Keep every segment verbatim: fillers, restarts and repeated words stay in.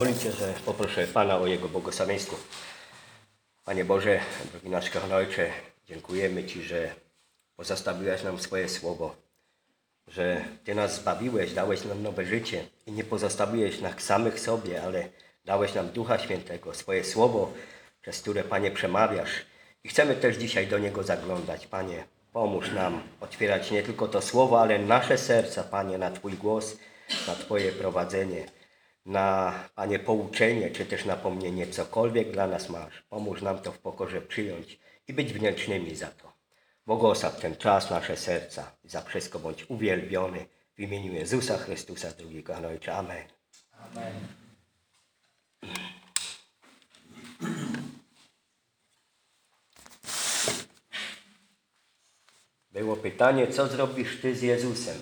Pozwólcie, że poproszę Pana o Jego błogosławieństwo. Panie Boże, drogi nasz kochany Ojcze, dziękujemy Ci, że pozostawiłeś nam swoje słowo, że Ty nas zbawiłeś, dałeś nam nowe życie i nie pozostawiłeś nas samych sobie, ale dałeś nam Ducha Świętego, swoje słowo, przez które, Panie, przemawiasz. I chcemy też dzisiaj do Niego zaglądać. Panie, pomóż nam otwierać nie tylko to słowo, ale nasze serca, Panie, na Twój głos, na Twoje prowadzenie, na, Panie, pouczenie, czy też napomnienie, cokolwiek dla nas masz. Pomóż nam to w pokorze przyjąć i być wdzięcznymi za to. Błogosław ten czas, nasze serca. Za wszystko bądź uwielbiony w imieniu Jezusa Chrystusa, drugiego Ojcze. Amen. Amen. Było pytanie, co zrobisz Ty z Jezusem?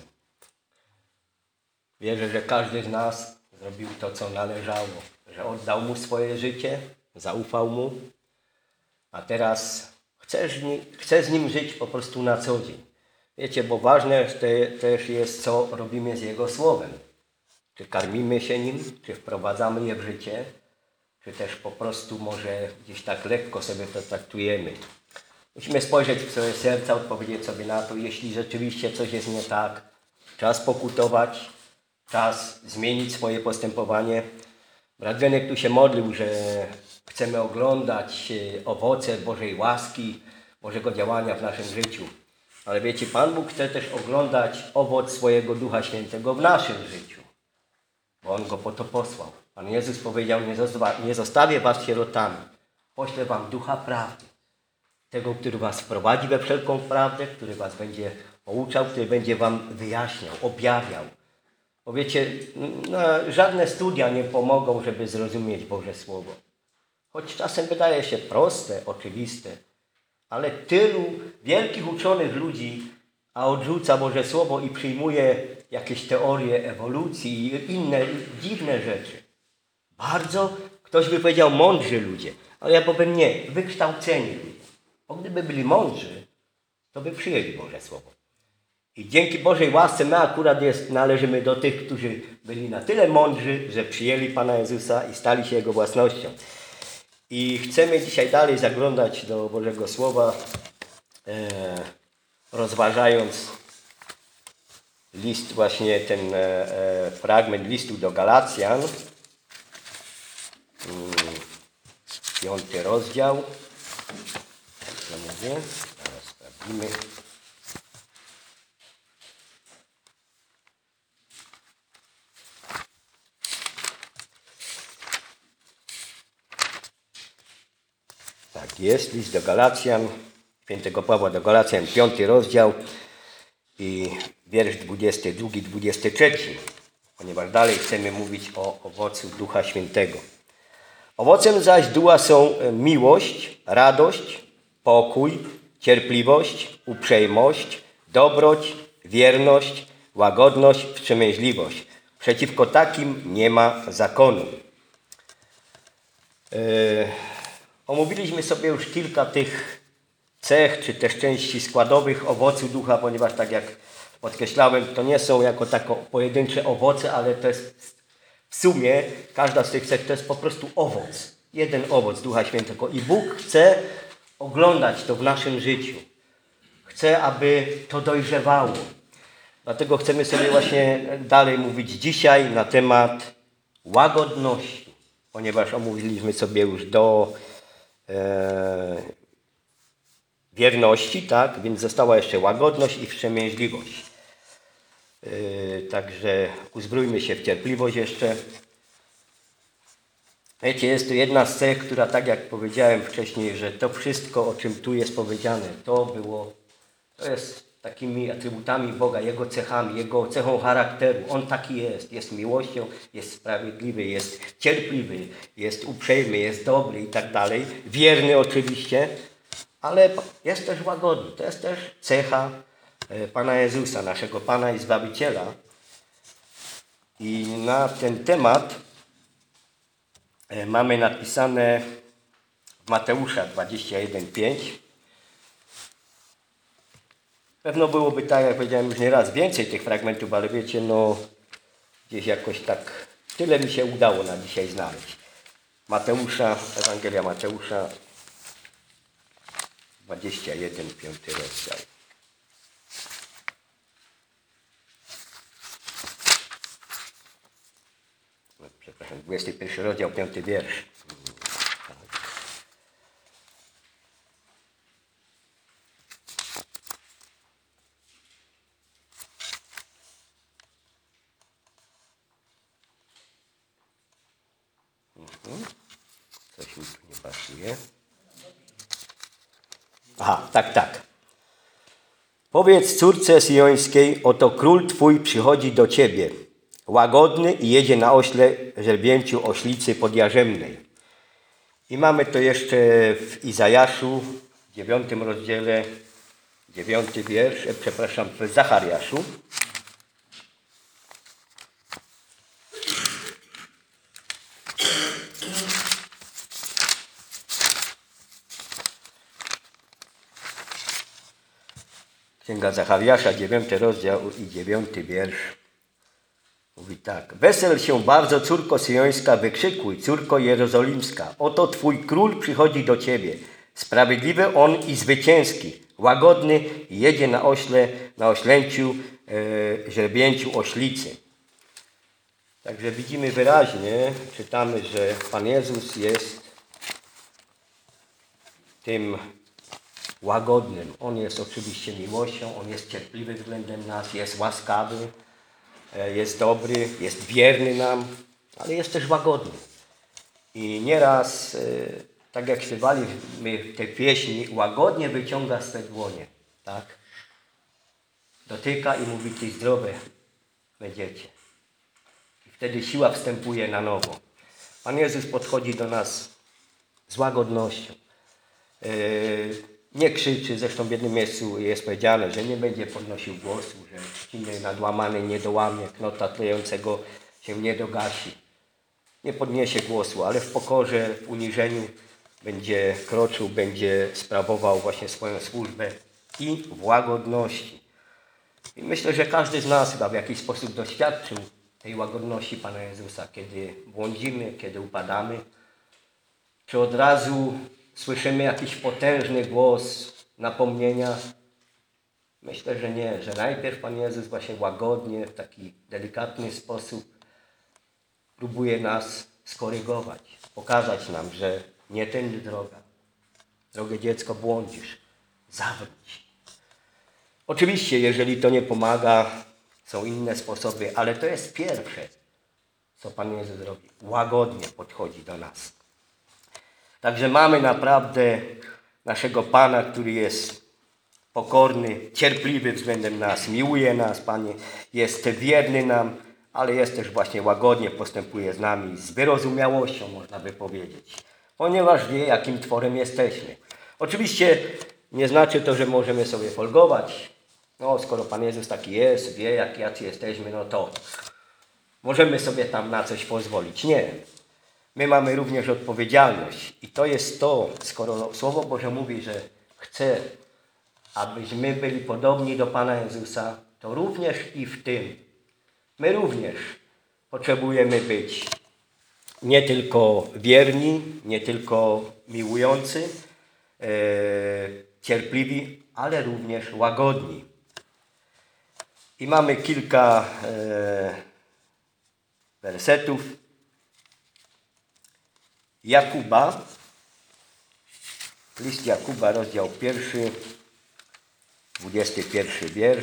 Wierzę, że każdy z nas zrobił to, co należało, że oddał Mu swoje życie, zaufał Mu, a teraz chcesz, chce z Nim żyć po prostu na co dzień. Wiecie, bo ważne te, też jest, co robimy z Jego Słowem. Czy karmimy się Nim, czy wprowadzamy je w życie, czy też po prostu może gdzieś tak lekko sobie to traktujemy. Musimy spojrzeć w swoje serca, odpowiedzieć sobie na to, jeśli rzeczywiście coś jest nie tak, czas pokutować, czas zmienić swoje postępowanie. Brat Zenek tu się modlił, że chcemy oglądać owoce Bożej łaski, Bożego działania w naszym życiu. Ale wiecie, Pan Bóg chce też oglądać owoc swojego Ducha Świętego w naszym życiu, bo On go po to posłał. Pan Jezus powiedział, nie, zosta- nie zostawię was sierotami, poślę wam Ducha Prawdy. Tego, który was wprowadzi we wszelką prawdę, który was będzie pouczał, który będzie wam wyjaśniał, objawiał. Bo wiecie, no, żadne studia nie pomogą, żeby zrozumieć Boże Słowo. Choć czasem wydaje się proste, oczywiste, ale tylu wielkich uczonych ludzi, a odrzuca Boże Słowo i przyjmuje jakieś teorie ewolucji i inne dziwne rzeczy. Bardzo, ktoś by powiedział, mądrzy ludzie, ale ja powiem nie, wykształceni ludzie. Bo gdyby byli mądrzy, to by przyjęli Boże Słowo. I dzięki Bożej łasce my akurat jest, należymy do tych, którzy byli na tyle mądrzy, że przyjęli Pana Jezusa i stali się Jego własnością. I chcemy dzisiaj dalej zaglądać do Bożego Słowa, e, rozważając list, właśnie ten e, fragment listu do Galacjan, mm, piąty rozdział. Co mówię? Teraz sprawdzimy. Tak jest, list do Galacjan, świętego Pawła do Galacjan, piąty rozdział i wiersz dwudziesty drugi dwudziesty trzeci, ponieważ dalej chcemy mówić o owocu Ducha Świętego. Owocem zaś ducha są miłość, radość, pokój, cierpliwość, uprzejmość, dobroć, wierność, łagodność, wstrzemięźliwość. Przeciwko takim nie ma zakonu. Yy, omówiliśmy sobie już kilka tych cech, czy też części składowych owocu ducha, ponieważ tak jak podkreślałem, to nie są jako tako pojedyncze owoce, ale to jest w sumie, każda z tych cech to jest po prostu owoc. Jeden owoc Ducha Świętego. I Bóg chce oglądać to w naszym życiu. Chce, aby to dojrzewało. Dlatego chcemy sobie właśnie dalej mówić dzisiaj na temat łagodności. Ponieważ omówiliśmy sobie już do e, wierności, tak? Więc została jeszcze łagodność i wstrzemięźliwość. Yy, także uzbrójmy się w cierpliwość jeszcze. Wiecie, jest to jedna z cech, która, tak jak powiedziałem wcześniej, że to wszystko, o czym tu jest powiedziane, to było, to jest takimi atrybutami Boga, Jego cechami, Jego cechą charakteru. On taki jest, jest miłością, jest sprawiedliwy, jest cierpliwy, jest uprzejmy, jest dobry i tak dalej. Wierny oczywiście, ale jest też łagodny. To jest też cecha Pana Jezusa, naszego Pana i Zbawiciela. I na ten temat mamy napisane w Mateusza dwadzieścia jeden pięć. Pewno byłoby tak, jak powiedziałem już nieraz, więcej tych fragmentów, ale wiecie, no gdzieś jakoś tak Tyle mi się udało na dzisiaj znaleźć. Mateusza, Ewangelia Mateusza, dwudziesty pierwszy, piąty rozdział. No, przepraszam, dwudziesty pierwszy rozdział, piąty wiersz. Coś mi tu nie pasuje. Aha, tak, tak. Powiedz córce syjońskiej, oto król twój przychodzi do ciebie, łagodny i jedzie na ośle żerbięciu oślicy podjarzemnej. I mamy to jeszcze w Izajaszu, w dziewiątym rozdziale, dziewiąty wiersz, e, przepraszam, w Zachariaszu. Księga Zachariasza, dziewiąty rozdział i dziewiąty wiersz. Mówi tak. Wesel się bardzo, córko syjońska, wykrzykuj, córko jerozolimska. Oto twój król przychodzi do ciebie. Sprawiedliwy on i zwycięski, łagodny i jedzie na ośle, na oślęciu, e, żerbięciu oślicy. Także widzimy wyraźnie, czytamy, że Pan Jezus jest tym łagodnym. On jest oczywiście miłością, On jest cierpliwy względem nas, jest łaskawy, jest dobry, jest wierny nam, ale jest też łagodny. I nieraz, tak jak śpiewaliśmy w tej pieśni, łagodnie wyciąga swe dłonie, tak? Dotyka i mówi, ty zdrowe będziecie. I wtedy siła wstępuje na nowo. Pan Jezus podchodzi do nas z łagodnością. Nie krzyczy, zresztą w jednym miejscu jest powiedziane, że nie będzie podnosił głosu, że trzciny nadłamany nie dołamie, knota tlejącego się nie dogasi. Nie podniesie głosu, ale w pokorze, w uniżeniu będzie kroczył, będzie sprawował właśnie swoją służbę i w łagodności. I myślę, że każdy z nas chyba w jakiś sposób doświadczył tej łagodności Pana Jezusa, kiedy błądzimy, kiedy upadamy, czy od razu słyszymy jakiś potężny głos napomnienia? Myślę, że nie, że najpierw Pan Jezus właśnie łagodnie, w taki delikatny sposób próbuje nas skorygować, pokazać nam, że nie tędy droga. Drogie dziecko, błądzisz, zawróć. Oczywiście, jeżeli to nie pomaga, są inne sposoby, ale to jest pierwsze, co Pan Jezus robi. Łagodnie podchodzi do nas. Także mamy naprawdę naszego Pana, który jest pokorny, cierpliwy względem nas, miłuje nas, Panie, jest wierny nam, ale jest też właśnie łagodnie, postępuje z nami, z wyrozumiałością, można by powiedzieć, ponieważ wie, jakim tworem jesteśmy. Oczywiście nie znaczy to, że możemy sobie folgować. No, skoro Pan Jezus taki jest, wie, jak jacy jesteśmy, no to możemy sobie tam na coś pozwolić. Nie. My mamy również odpowiedzialność i to jest to, skoro Słowo Boże mówi, że chce, abyśmy byli podobni do Pana Jezusa, to również i w tym my również potrzebujemy być nie tylko wierni, nie tylko miłujący, e, cierpliwi, ale również łagodni. I mamy kilka e, wersetów. Jakuba, list Jakuba, rozdział pierwszy, dwudziesty pierwszy wiersz.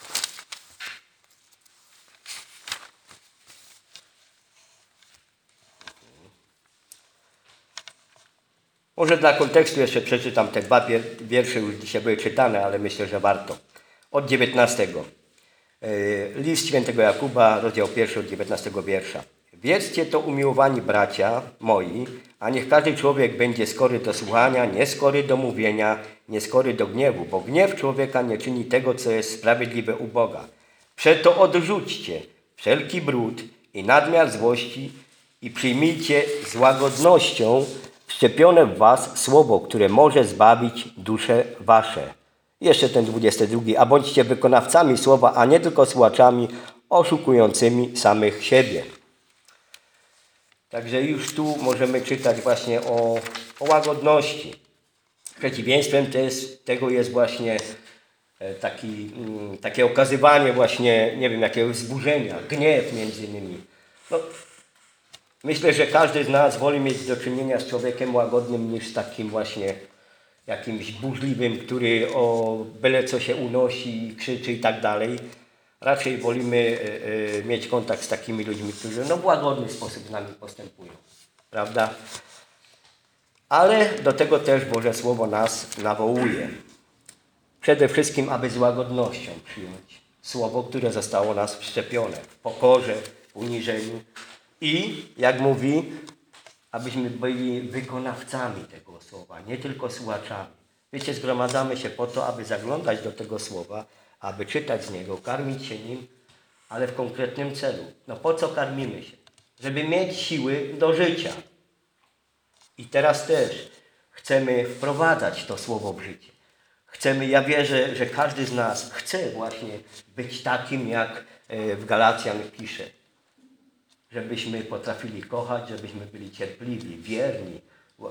Może dla kontekstu jeszcze przeczytam te dwa wiersze, już dzisiaj były czytane, ale myślę, że warto. Od dziewiętnastego. List świętego Jakuba, rozdział pierwszy, od dziewiętnastego wiersza. Wiedzcie to, umiłowani bracia moi, a niech każdy człowiek będzie skory do słuchania, nieskory do mówienia, nieskory do gniewu, bo gniew człowieka nie czyni tego, co jest sprawiedliwe u Boga. Przeto odrzućcie wszelki brud i nadmiar złości i przyjmijcie z łagodnością wszczepione w was słowo, które może zbawić dusze wasze. Jeszcze ten dwudziesty drugi. A bądźcie wykonawcami słowa, a nie tylko słuchaczami oszukującymi samych siebie. Także już tu możemy czytać właśnie o, o łagodności. Przeciwieństwem to jest, tego jest właśnie taki, takie okazywanie właśnie, nie wiem, jakiegoś wzburzenia, gniew między innymi. No, myślę, że każdy z nas woli mieć do czynienia z człowiekiem łagodnym niż z takim właśnie jakimś burzliwym, który o byle co się unosi, krzyczy i tak dalej. Raczej wolimy y, y, mieć kontakt z takimi ludźmi, którzy no, w łagodny sposób z nami postępują. Prawda? Ale do tego też Boże Słowo nas nawołuje. Przede wszystkim, aby z łagodnością przyjąć Słowo, które zostało nas wszczepione w pokorze, w uniżeniu i, jak mówi, abyśmy byli wykonawcami tego Słowa, nie tylko słuchaczami. Wiecie, zgromadzamy się po to, aby zaglądać do tego Słowa, aby czytać z niego, karmić się nim, ale w konkretnym celu. No po co karmimy się? Żeby mieć siły do życia. I teraz też chcemy wprowadzać to Słowo w życie. Chcemy, ja wierzę, że każdy z nas chce właśnie być takim, jak w Galacjan pisze. Żebyśmy potrafili kochać, żebyśmy byli cierpliwi, wierni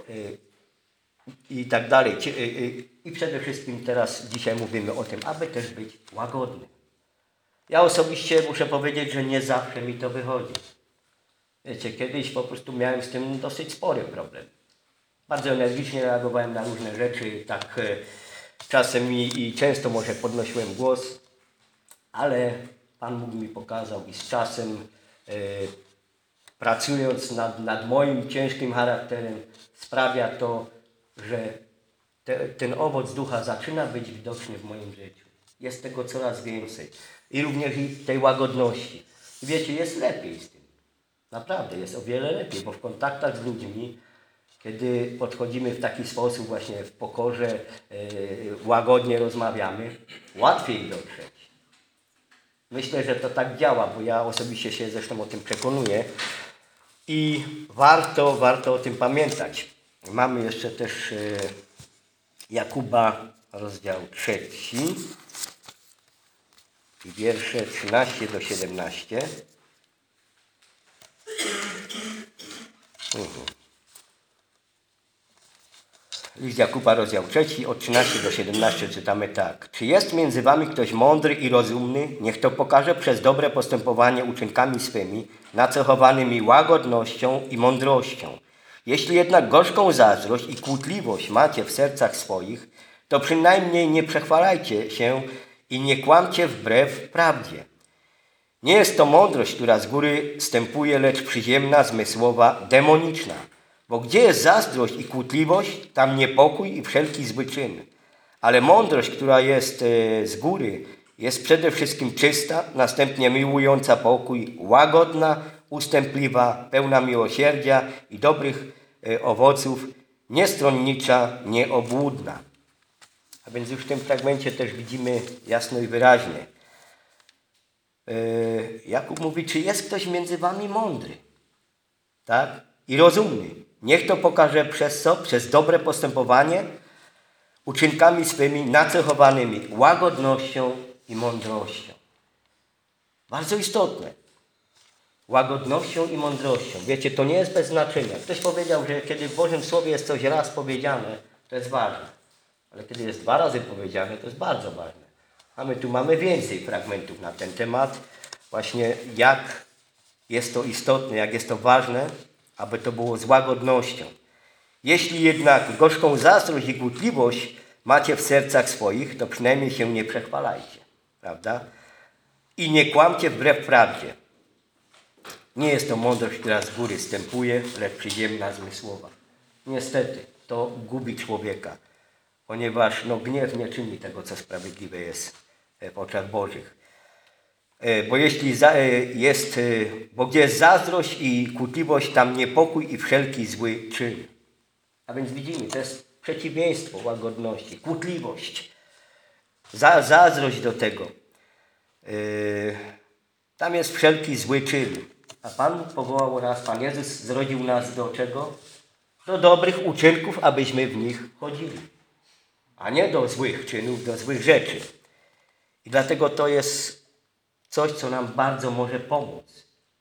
i tak dalej. I przede wszystkim teraz dzisiaj mówimy o tym, aby też być łagodnym. Ja osobiście muszę powiedzieć, że nie zawsze mi to wychodzi. Wiecie, kiedyś po prostu miałem z tym dosyć spory problem. Bardzo energicznie reagowałem na różne rzeczy, tak czasem i, i często może podnosiłem głos, ale Pan Bóg mi pokazał i z czasem e, pracując nad, nad moim ciężkim charakterem sprawia to, że te, ten owoc ducha zaczyna być widoczny w moim życiu. Jest tego coraz więcej. I również i tej łagodności. I wiecie, jest lepiej z tym. Naprawdę jest o wiele lepiej, bo w kontaktach z ludźmi, kiedy podchodzimy w taki sposób właśnie w pokorze, yy, łagodnie rozmawiamy, łatwiej dotrzeć. Myślę, że to tak działa, bo ja osobiście się zresztą o tym przekonuję i warto, warto o tym pamiętać. Mamy jeszcze też yy, Jakuba, rozdział trzeci i wiersze trzynaście do siedemnastu. Mhm. List Jakuba, rozdział trzeci, od trzynastego do siedemnastego czytamy tak. Czy jest między wami ktoś mądry i rozumny? Niech to pokaże przez dobre postępowanie uczynkami swymi, nacechowanymi łagodnością i mądrością. Jeśli jednak gorzką zazdrość i kłótliwość macie w sercach swoich, to przynajmniej nie przechwalajcie się i nie kłamcie wbrew prawdzie. Nie jest to mądrość, która z góry stępuje, lecz przyziemna, zmysłowa, demoniczna. Bo gdzie jest zazdrość i kłótliwość, tam niepokój i wszelki zły czyn. Ale mądrość, która jest z góry, jest przede wszystkim czysta, następnie miłująca pokój, łagodna, ustępliwa, pełna miłosierdzia i dobrych owoców, niestronnicza, nieobłudna. A więc już w tym fragmencie też widzimy jasno i wyraźnie. Jakub mówi, czy jest ktoś między wami mądry, tak? I rozumny. Niech to pokaże przez co? Przez dobre postępowanie, uczynkami swymi nacechowanymi łagodnością i mądrością. Bardzo istotne. Łagodnością i mądrością. Wiecie, to nie jest bez znaczenia. Ktoś powiedział, że kiedy w Bożym Słowie jest coś raz powiedziane, to jest ważne. Ale kiedy jest dwa razy powiedziane, to jest bardzo ważne. A my tu mamy więcej fragmentów na ten temat. Właśnie jak jest to istotne, jak jest to ważne, aby to było z łagodnością. Jeśli jednak gorzką zazdrość i kłótliwość macie w sercach swoich, to przynajmniej się nie przechwalajcie. Prawda? I nie kłamcie wbrew prawdzie. Nie jest to mądrość, która z góry stępuje, lecz przyziemna, zmysłowa. Niestety, to gubi człowieka, ponieważ no, gniew nie czyni tego, co sprawiedliwe jest w oczach Bożych. Bo jeśli jest, bo gdzie jest zazdrość i kłótliwość, tam niepokój i wszelki zły czyn. A więc widzimy, to jest przeciwieństwo łagodności, kłótliwość, za, zazdrość do tego. Yy, tam jest wszelki zły czyn. A Pan powołał nas, Pan Jezus zrodził nas do czego? Do dobrych uczynków, abyśmy w nich chodzili. A nie do złych czynów, do złych rzeczy. I dlatego to jest coś, co nam bardzo może pomóc,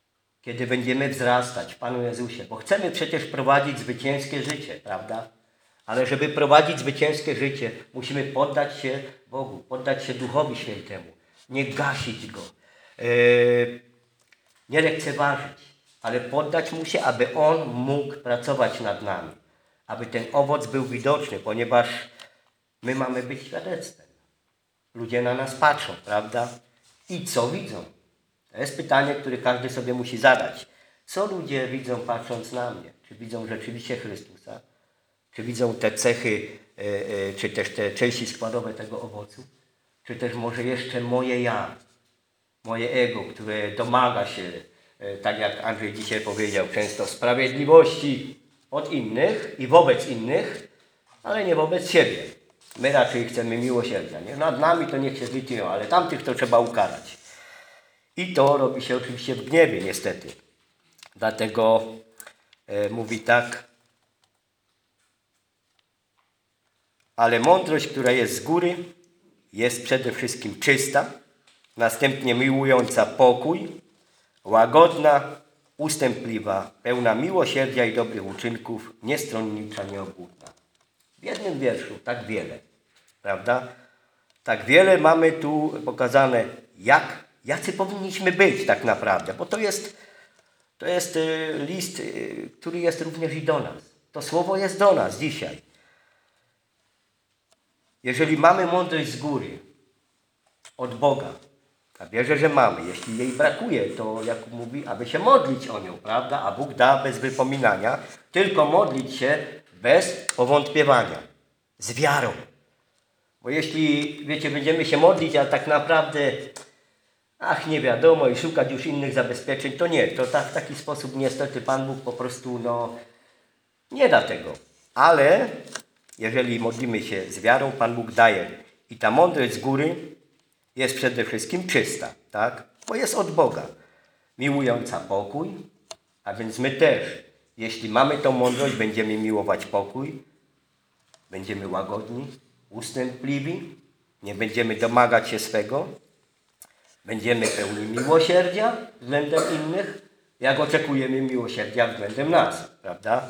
kiedy będziemy wzrastać w Panu Jezusie, bo chcemy przecież prowadzić zwycięskie życie, prawda? Ale żeby prowadzić zwycięskie życie, musimy poddać się Bogu, poddać się Duchowi Świętemu, nie gasić Go, yy, nie lekceważyć, ale poddać Mu się, aby On mógł pracować nad nami, aby ten owoc był widoczny, ponieważ my mamy być świadectwem. Ludzie na nas patrzą, prawda? I co widzą? To jest pytanie, które każdy sobie musi zadać. Co ludzie widzą patrząc na mnie? Czy widzą rzeczywiście Chrystusa? Czy widzą te cechy, e, e, czy też te części składowe tego owocu? Czy też może jeszcze moje ja, moje ego, które domaga się, e, tak jak Andrzej dzisiaj powiedział, często sprawiedliwości od innych i wobec innych, ale nie wobec siebie. My raczej chcemy miłosierdzia. Nie? Nad nami to niech się zlitują, ale tamtych to trzeba ukarać. I to robi się oczywiście w gniewie, niestety. Dlatego e, mówi tak. Ale mądrość, która jest z góry, jest przede wszystkim czysta, następnie miłująca pokój, łagodna, ustępliwa, pełna miłosierdzia i dobrych uczynków, niestronnicza, nieobłudna. W jednym wierszu tak wiele, prawda? Tak wiele mamy tu pokazane, jak, jacy powinniśmy być tak naprawdę, bo to jest, to jest list, który jest również i do nas. To słowo jest do nas dzisiaj. Jeżeli mamy mądrość z góry, od Boga, a wierzę, że mamy, jeśli jej brakuje, to Jakub mówi, aby się modlić o nią, prawda? A Bóg da bez wypominania, tylko modlić się bez powątpiewania, z wiarą. Bo jeśli, wiecie, będziemy się modlić, a tak naprawdę, ach, nie wiadomo i szukać już innych zabezpieczeń, to nie, to tak, w taki sposób niestety Pan Bóg po prostu, no, nie da tego. Ale jeżeli modlimy się z wiarą, Pan Bóg daje. I ta mądrość z góry jest przede wszystkim czysta, tak? Bo jest od Boga. Miłująca pokój, a więc my też, jeśli mamy tą mądrość, będziemy miłować pokój, będziemy łagodni, ustępliwi, nie będziemy domagać się swego, będziemy pełni miłosierdzia względem innych, jak oczekujemy miłosierdzia względem nas, prawda?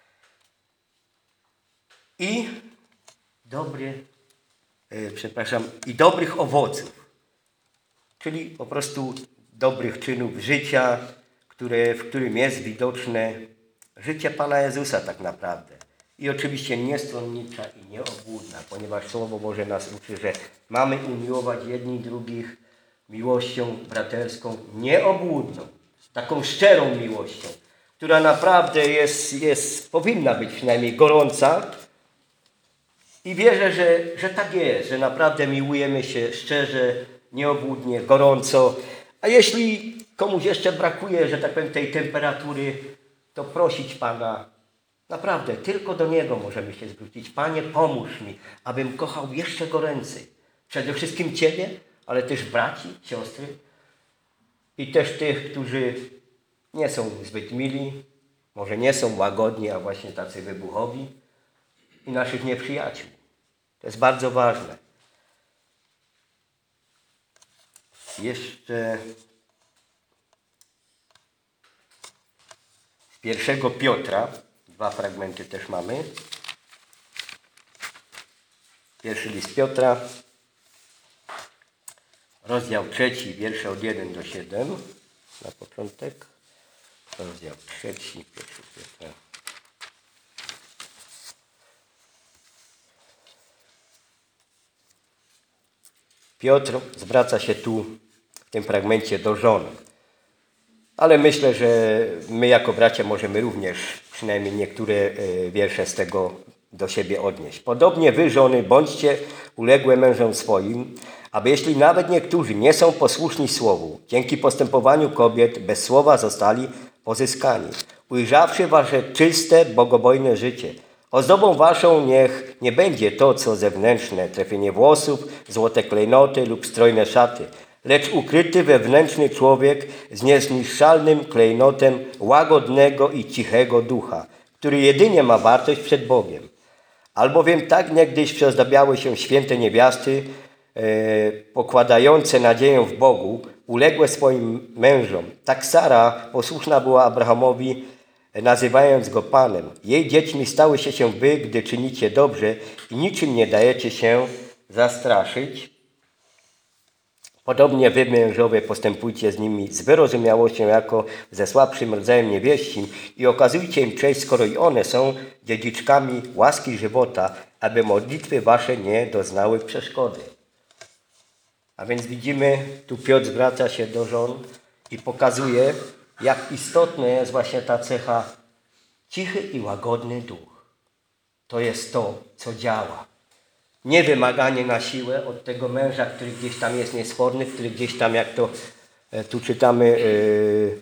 I dobry, e, przepraszam, i dobrych owoców, czyli po prostu dobrych czynów życia, które, w którym jest widoczne życie Pana Jezusa tak naprawdę. I oczywiście niestronnicza i nieobłudna, ponieważ Słowo Boże nas uczy, że mamy umiłować jedni drugich miłością braterską nieobłudną, taką szczerą miłością, która naprawdę jest, jest, powinna być przynajmniej gorąca. I wierzę, że, że tak jest, że naprawdę miłujemy się szczerze, nieobłudnie, gorąco. A jeśli komuś jeszcze brakuje, że tak powiem, tej temperatury, to prosić Pana, naprawdę, tylko do Niego możemy się zwrócić. Panie, pomóż mi, abym kochał jeszcze goręcej. Przede wszystkim Ciebie, ale też braci, siostry i też tych, którzy nie są zbyt mili, może nie są łagodni, a właśnie tacy wybuchowi, i naszych nieprzyjaciół. To jest bardzo ważne. Jeszcze z pierwszego Piotra, dwa fragmenty też mamy. Pierwszy list Piotra, rozdział trzeci, wiersze od jeden do siedem. Na początek. Rozdział trzeci, pierwszy Piotra. Piotr zwraca się tu w tym fragmencie do żon. Ale myślę, że my jako bracia możemy również przynajmniej niektóre wiersze z tego do siebie odnieść. Podobnie wy, żony, bądźcie uległe mężom swoim, aby jeśli nawet niektórzy nie są posłuszni słowu, dzięki postępowaniu kobiet bez słowa zostali pozyskani, ujrzawszy wasze czyste, bogobojne życie. Ozdobą waszą niech nie będzie to, co zewnętrzne, trefienie włosów, złote klejnoty lub strojne szaty, lecz ukryty wewnętrzny człowiek z niezniszczalnym klejnotem łagodnego i cichego ducha, który jedynie ma wartość przed Bogiem. Albowiem tak niegdyś przyozdabiały się święte niewiasty, e, pokładające nadzieję w Bogu, uległe swoim mężom. Tak Sara posłuszna była Abrahamowi, nazywając go Panem. Jej dziećmi stały się się wy, gdy czynicie dobrze i niczym nie dajecie się zastraszyć. Podobnie wy, mężowie, postępujcie z nimi z wyrozumiałością jako ze słabszym rodzajem niewieścim i okazujcie im cześć, skoro i one są dziedziczkami łaski żywota, aby modlitwy wasze nie doznały przeszkody. A więc widzimy, tu Piotr zwraca się do żon i pokazuje, jak istotna jest właśnie ta cecha cichy i łagodny duch. To jest to, co działa. Nie wymaganie na siłę od tego męża, który gdzieś tam jest niesforny, który gdzieś tam, jak to e, tu czytamy, yy,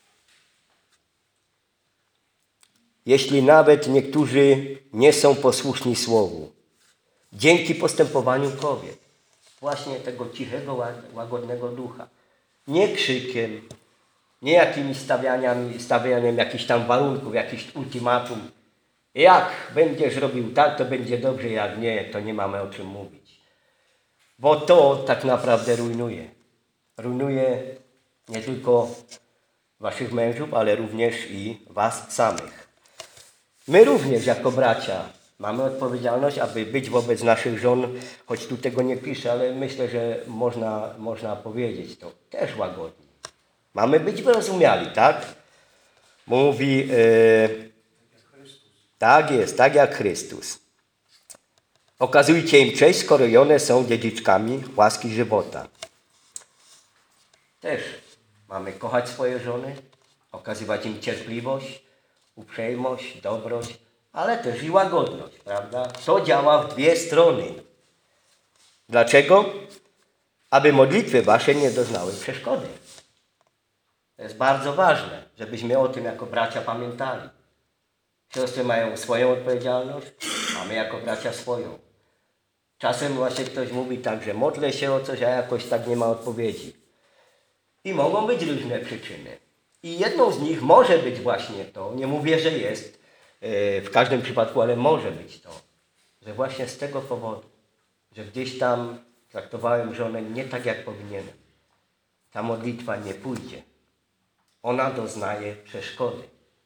jeśli nawet niektórzy nie są posłuszni słowu, dzięki postępowaniu kobiet, właśnie tego cichego, łagodnego ducha, nie krzykiem, nie jakimiś stawianiami, stawianiem jakichś tam warunków, jakichś ultimatum. Jak będziesz robił tak, to będzie dobrze, jak nie, to nie mamy o czym mówić. Bo to tak naprawdę rujnuje. Rujnuje nie tylko waszych mężów, ale również i was samych. My również jako bracia mamy odpowiedzialność, aby być wobec naszych żon, choć tu tego nie pisze, ale myślę, że można, można powiedzieć to też łagodnie. Mamy być wyrozumiali, tak? Mówi... Yy, Tak jest, tak jak Chrystus. Okazujcie im cześć, skoro i one są dziedziczkami łaski żywota. Też mamy kochać swoje żony, okazywać im cierpliwość, uprzejmość, dobroć, ale też i łagodność, prawda? To działa w dwie strony. Dlaczego? Aby modlitwy wasze nie doznały przeszkody. To jest bardzo ważne, żebyśmy o tym jako bracia pamiętali. Siostry mają swoją odpowiedzialność, a my jako bracia swoją. Czasem właśnie ktoś mówi tak, że modlę się o coś, a jakoś tak nie ma odpowiedzi. I mogą być różne przyczyny. I jedną z nich może być właśnie to, nie mówię, że jest w każdym przypadku, ale może być to, że właśnie z tego powodu, że gdzieś tam traktowałem żonę nie tak, jak powinienem. Ta modlitwa nie pójdzie. Ona doznaje przeszkody.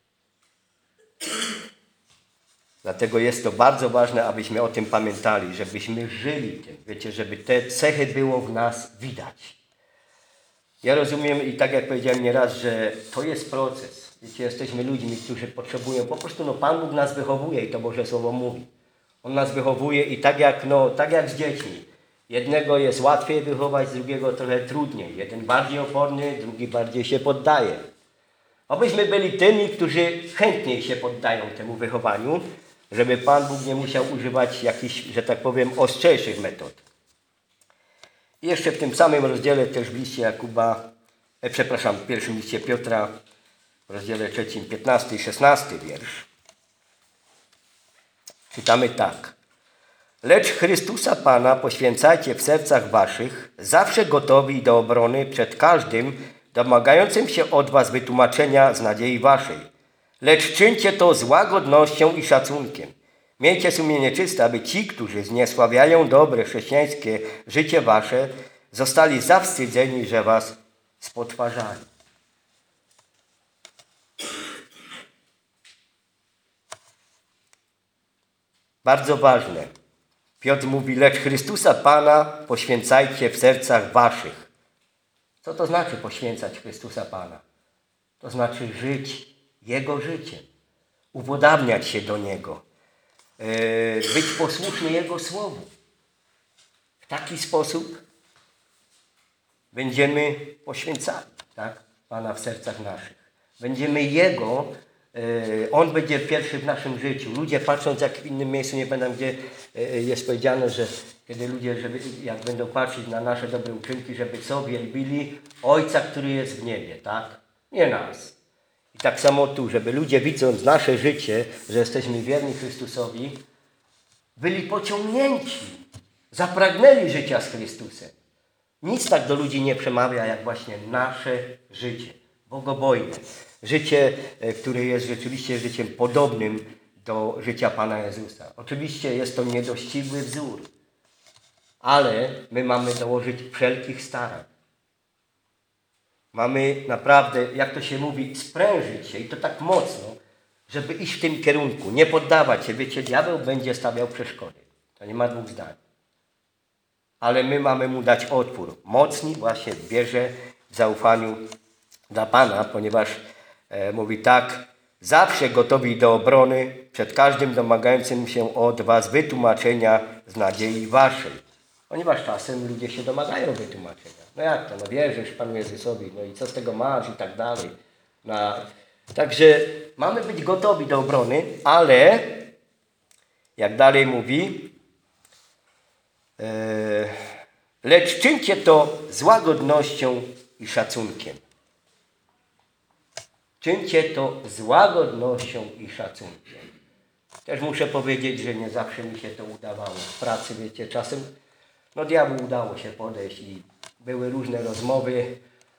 Dlatego jest to bardzo ważne, abyśmy o tym pamiętali, żebyśmy żyli tym. Wiecie, żeby te cechy było w nas widać. Ja rozumiem i tak jak powiedziałem nieraz, że to jest proces. Wiecie, jesteśmy ludźmi, którzy potrzebują, po prostu no Pan Bóg nas wychowuje i to Boże Słowo mówi. On nas wychowuje i tak jak, no, tak jak z dziećmi. Jednego jest łatwiej wychować, drugiego trochę trudniej. Jeden bardziej oporny, drugi bardziej się poddaje. Abyśmy byli tymi, którzy chętniej się poddają temu wychowaniu, żeby Pan Bóg nie musiał używać jakichś, że tak powiem, ostrzejszych metod. I jeszcze w tym samym rozdziale też w liście Jakuba, e, przepraszam, w pierwszym liście Piotra, w rozdziale trzecim, piętnasty i szesnasty wiersz. Czytamy tak. Lecz Chrystusa Pana poświęcajcie w sercach waszych, zawsze gotowi do obrony przed każdym, domagającym się od was wytłumaczenia z nadziei waszej. Lecz czyńcie to z łagodnością i szacunkiem. Miejcie sumienie czyste, aby ci, którzy zniesławiają dobre chrześcijańskie życie wasze, zostali zawstydzeni, że was spotwarzali. Bardzo ważne. Piotr mówi, lecz Chrystusa Pana poświęcajcie w sercach waszych. Co to znaczy poświęcać Chrystusa Pana? To znaczy żyć Jego życiem, upodabniać się do Niego, yy, być posłuszny Jego Słowu. W taki sposób będziemy poświęcali, tak, Pana w sercach naszych. Będziemy Jego, yy, On będzie pierwszy w naszym życiu. Ludzie patrząc, jak w innym miejscu, nie pamiętam gdzie yy, jest powiedziane, że kiedy ludzie, żeby, jak będą patrzeć na nasze dobre uczynki, żeby co wielbili Ojca, który jest w niebie, tak? Nie nas. I tak samo tu, żeby ludzie widząc nasze życie, że jesteśmy wierni Chrystusowi, byli pociągnięci, zapragnęli życia z Chrystusem. Nic tak do ludzi nie przemawia, jak właśnie nasze życie, bogobojne. Życie, które jest rzeczywiście życiem podobnym do życia Pana Jezusa. Oczywiście jest to niedościgły wzór, ale my mamy dołożyć wszelkich starań, Mamy naprawdę, jak to się mówi, sprężyć się i to tak mocno, żeby iść w tym kierunku, nie poddawać się. Wiecie, diabeł będzie stawiał przeszkody. To nie ma dwóch zdań. Ale my mamy mu dać odpór. Mocni właśnie w wierze, w zaufaniu dla Pana, ponieważ e, mówi tak, zawsze gotowi do obrony, przed każdym domagającym się od was wytłumaczenia z nadziei waszej. Ponieważ czasem ludzie się domagają wytłumaczenia. No jak to, no wierzysz Panu Jezusowi, no i co z tego masz i tak dalej. No, także mamy być gotowi do obrony, ale jak dalej mówi, e, lecz czyńcie to z łagodnością i szacunkiem. Czyńcie to z łagodnością i szacunkiem. Też muszę powiedzieć, że nie zawsze mi się to udawało. W pracy, wiecie, czasem no diabłu udało się podejść i były różne rozmowy.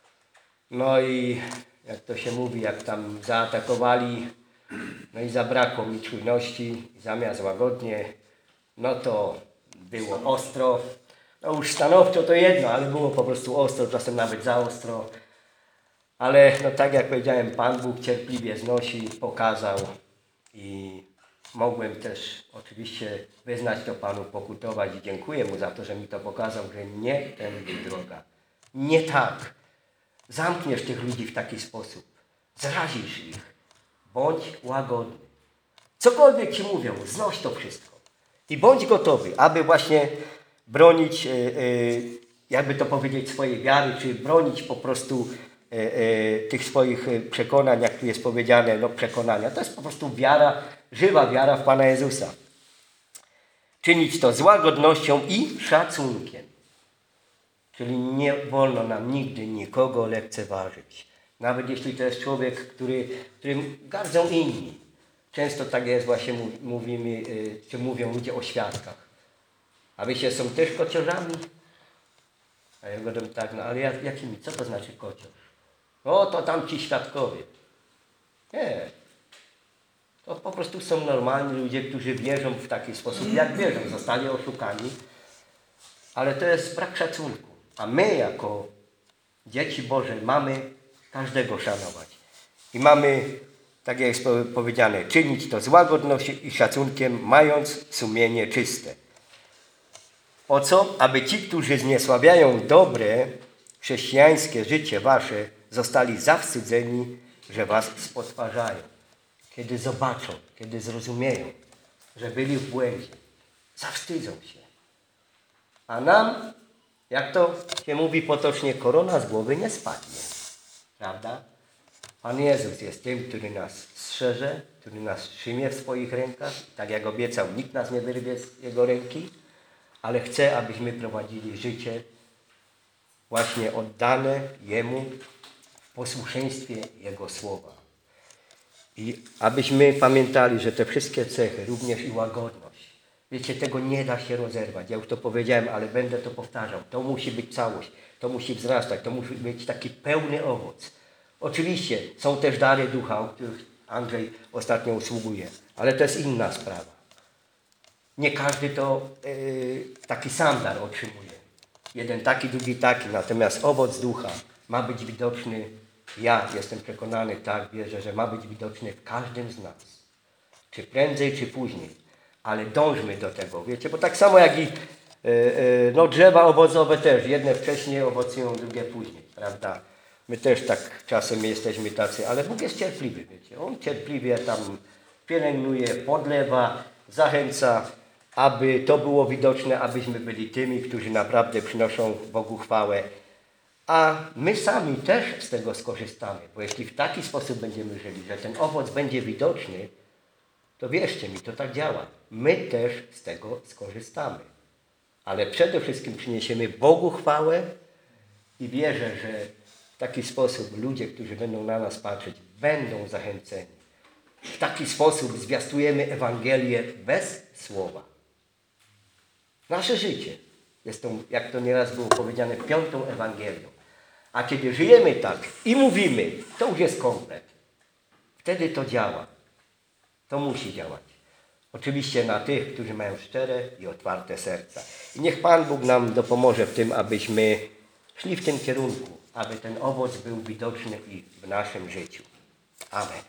No i jak to się mówi, jak tam zaatakowali, no i zabrakło mi czujności, zamiast łagodnie, no to było ostro. No już stanowczo to jedno, ale było po prostu ostro, czasem nawet za ostro. Ale no tak jak powiedziałem, Pan Bóg cierpliwie znosi, pokazał i mogłem też oczywiście wyznać to Panu, pokutować i dziękuję Mu za to, że mi to pokazał, że nie tędy droga. Nie tak. Zamkniesz tych ludzi w taki sposób. Zrazisz ich. Bądź łagodny. Cokolwiek Ci mówią, znoś to wszystko. I bądź gotowy, aby właśnie bronić, yy, yy, jakby to powiedzieć, swojej wiary, czy bronić po prostu yy, yy, tych swoich przekonań, jak tu jest powiedziane, no przekonania. To jest po prostu wiara, żywa wiara w Pana Jezusa. Czynić to z łagodnością i szacunkiem. Czyli nie wolno nam nigdy nikogo lekceważyć. Nawet jeśli to jest człowiek, który, którym gardzą inni. Często tak jest właśnie, mówimy, czy mówią ludzie o świadkach. A wiecie, są też kociorzami? A ja mówię tak, no ale jak, jakimi? Co to znaczy kociorz? O, to tam ci świadkowie. Nie. To po prostu są normalni ludzie, którzy wierzą w taki sposób, jak wierzą. Zostali oszukani. Ale to jest brak szacunku. A my jako dzieci Boże mamy każdego szanować. I mamy, tak jak jest powiedziane, czynić to z łagodnością i szacunkiem, mając sumienie czyste. O co? Aby ci, którzy zniesławiają dobre, chrześcijańskie życie wasze, zostali zawstydzeni, że was spotwarzają. Kiedy zobaczą, kiedy zrozumieją, że byli w błędzie, zawstydzą się. A nam, jak to się mówi potocznie, korona z głowy nie spadnie. Prawda? Pan Jezus jest tym, który nas strzeże, który nas trzyma w swoich rękach. Tak jak obiecał, nikt nas nie wyrwie z Jego ręki, ale chce, abyśmy prowadzili życie właśnie oddane Jemu w posłuszeństwie Jego słowa. I abyśmy pamiętali, że te wszystkie cechy, również i łagodność, wiecie, tego nie da się rozerwać. Ja już to powiedziałem, ale będę to powtarzał. To musi być całość, to musi wzrastać, to musi być taki pełny owoc. Oczywiście są też dary ducha, o których Andrzej ostatnio usługuje, ale to jest inna sprawa. Nie każdy to yy, taki sam dar otrzymuje. Jeden taki, drugi taki, natomiast owoc ducha ma być widoczny. Ja jestem przekonany, tak, wierzę, że ma być widoczny w każdym z nas. Czy prędzej, czy później. Ale dążmy do tego, wiecie, bo tak samo jak i yy, yy, no, drzewa owocowe też. Jedne wcześniej owocują, drugie później, prawda? My też tak czasem jesteśmy tacy, ale Bóg jest cierpliwy, wiecie. On cierpliwie tam pielęgnuje, podlewa, zachęca, aby to było widoczne, abyśmy byli tymi, którzy naprawdę przynoszą Bogu chwałę. A my sami też z tego skorzystamy, bo jeśli w taki sposób będziemy żyli, że ten owoc będzie widoczny, to wierzcie mi, to tak działa. My też z tego skorzystamy. Ale przede wszystkim przyniesiemy Bogu chwałę i wierzę, że w taki sposób ludzie, którzy będą na nas patrzeć, będą zachęceni. W taki sposób zwiastujemy Ewangelię bez słowa. Nasze życie jest tą, jak to nieraz było powiedziane, piątą Ewangelią. A kiedy żyjemy tak i mówimy, to już jest komplet. Wtedy to działa. To musi działać. Oczywiście na tych, którzy mają szczere i otwarte serca. I niech Pan Bóg nam dopomoże w tym, abyśmy szli w tym kierunku. aby ten owoc był widoczny i w naszym życiu. Amen.